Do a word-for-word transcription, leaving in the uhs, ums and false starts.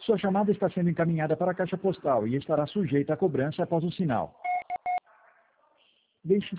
Sua chamada está sendo encaminhada para a caixa postal e estará sujeita à cobrança após o sinal. Deixe